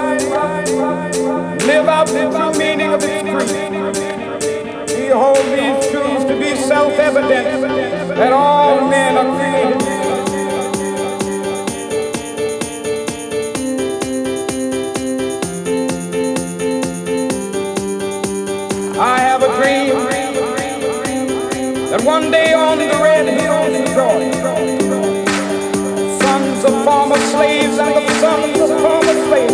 live out the true meaning of its creed. We hold these truths to be self-evident that all men are created. I have a dream that one day on the red hills of Georgia, sons of former slaves and the sons